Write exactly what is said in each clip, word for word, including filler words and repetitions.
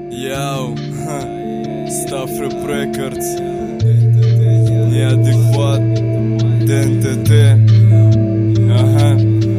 Яу, Staff Rap Records, Неадекват, ДНТТ. Ага.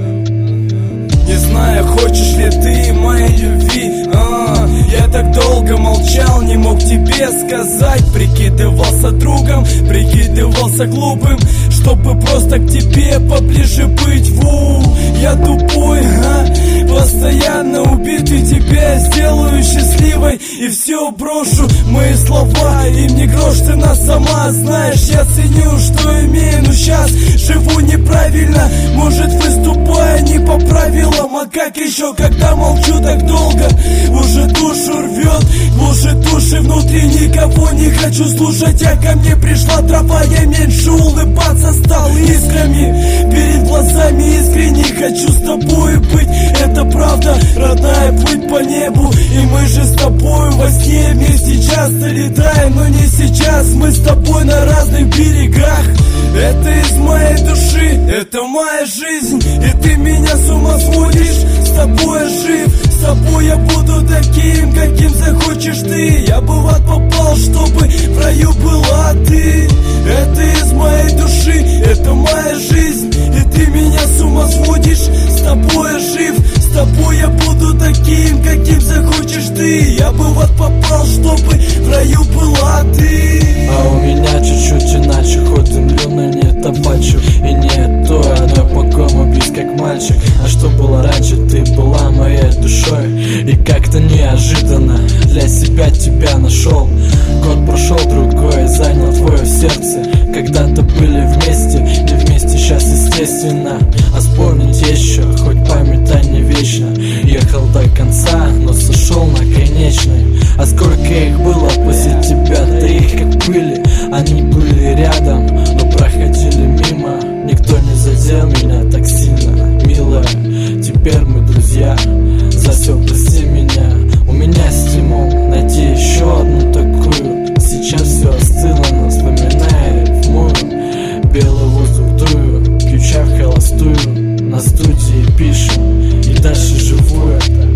Не знаю, хочешь ли ты моей любви, а, я так долго молчал, не мог тебе сказать. Прикидывался другом, прикидывался глупым, чтобы просто к тебе поближе быть. Ву, я тупой, а, постоянно убитый, тебя сделаю счастливой и все брошу. Мои слова, им не грош, ты нас сама знаешь. Я ценю, что имею, но сейчас живу неправильно. Может, выступая не по правилам, а как еще, когда молчу так долго? Уже душу рвет, глушит души внутри, никого не хочу слушать. А ко мне пришла трава, я меньше улыбаться стал искрами. Перед глазами искренне хочу с тобой быть. Это правда, родная, плыть по небу. И мы же с тобой во сне вместе часто летаем, но не сейчас. Мы с тобой на разных берегах. Это из моей души, это моя жизнь. И ты меня с ума сводишь, с тобой я жив. С тобой я буду таким, каким захочешь ты. Я бы в ад попал, чтобы в раю была ты. Это из моей души, это моя жизнь. И ты меня с ума сводишь, с тобой я жив. С тобой я буду таким, каким захочешь ты. Я бы в ад попал, чтобы в раю была ты. А у меня чуть-чуть иначе, ход землю, но не табачу. И не то, но по-кому бить как мальчик. А что было раньше, ты была моей душой. И как-то неожиданно для себя тебя нашел. Год прошел, другой занял твое сердце. Когда-то были вместе, не вместе сейчас естественно. А вспомнить еще, хоть память-то не вечно. Ехал до конца, но сошел на конечной. А сколько их было после тебя, да их как пыли. Они были рядом, но проходили мимо. Никто не задел меня так сильно, милая. Теперь мы друзья, за все прости меня. У меня стимул найти еще одну такую. Сейчас все остыло, но вспоминая рифмую. Белый воздух дую, пью чай в холостую. На студии пишем, и дальше живу это.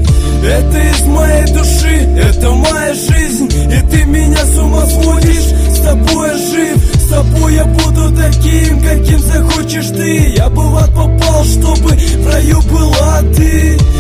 Это из моей души, это моя жизнь. И ты меня с ума сводишь, с тобой я жив. С тобой я буду таким, каким захочешь ты. Я бы в ад попал, чтобы в раю была ты.